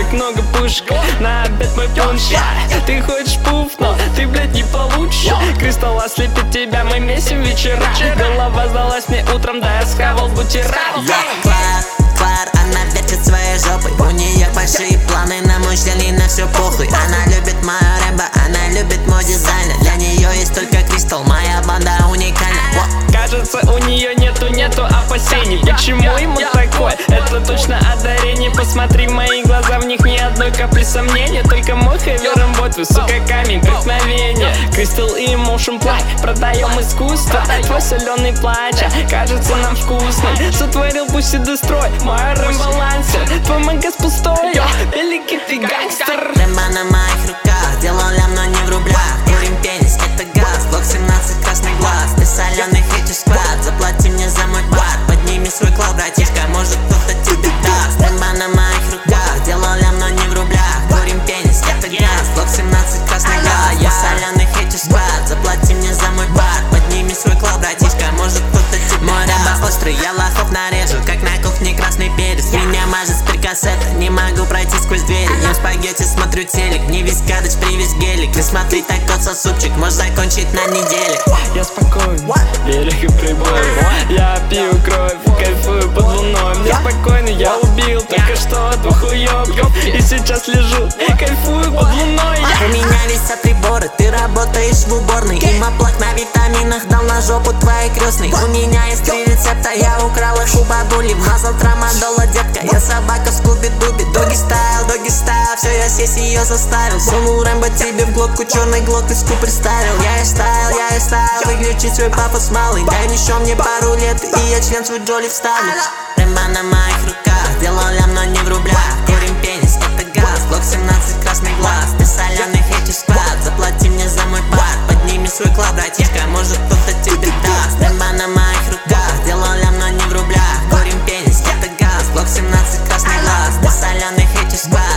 как много пушек. На обед мой пунш. Ты хочешь пуф, но ты, блядь, не получишь. Кристалл ослепит тебя, мы месим вечера. Голова сдалась мне утром, да я схавал бутерброд. Клар, она вертит своей жопой. У нее большие планы на мой член, и на все похуй. Она любит мое рэбо, она любит мой дизайн. Для нее есть только Кристалл, моя банда уникальна. Кажется, у нее нету опасений. Почему ему такое? Это точно одарение. Посмотри в мои глаза, в них ни одной капли сомнения. Только мой хэви работаю, сука, камень, вдохновение. Кристалл и Motion Play, продаем искусство. Твой соленый плач, кажется нам вкусным. Сотворил пусть и дестрой, мой рэм-балансер. Твой магаз пустой, великий ты гангстер. Рэмбо на моих руках, делал лям, но не в рублях. Курим пенис, это газ, блок 17, красный глаз. Ты соленый хейчер склад, заплати мне за мой бат. Подними свой клав, братишка, может кто-то тебе даст. Рэмбо на моих руках, делал лям, но не в рублях. Курим пенис, это газ, блок 17, красный глаз. Я соленый хейчер склад, заплати мне за мой бат. Подними свой клав, братишка, может кто-то тебе даст. Мой рэбо острый, я лохов нарежу, как на кухне красный перец. Меня мажет с перкассета, не могу пройти сквозь двери. Ем спагетти, смотрю телек, не весь кадыч, привез гелик. Не смотри так, тот сосупчик, можешь закончить на неделе. Я спокоен, берег и прибой. Я пью кровь, кайфую под луной. Мне спокойно, я убил только что двух уёбков. И сейчас лежу, кайфую под луной. У меня висят приборы, ты работаешь в уборной. Им оплак на витаминах дал на жопу твоей крестной. У меня есть 3 рецепта, я украл их у бабули. Вмазал трамадола, детка, я собака в скуби-дуби. Доги стайл, все, я сесть ее заставил. Сунул Рэмбо тебе в глотку, черный глок из куб приставил. Я и стайл, выключить свой пафос малый. Дай еще мне пару лет, и я член свой Джоли вставлю. Рэмбо на моих руках, делал лям, но не в рублях. Курим пенис, это газ, блок 17, красный глаз. Ты соленый хейчер склад, заплати мне за мой бат. Подними свой клав, братишка, может кто-то тебе даст. Рэмбо на моих руках, делал лям, но не в рублях. Курим пенис, это газ, блок 17, красный глаз. Ты соленый хейчер склад,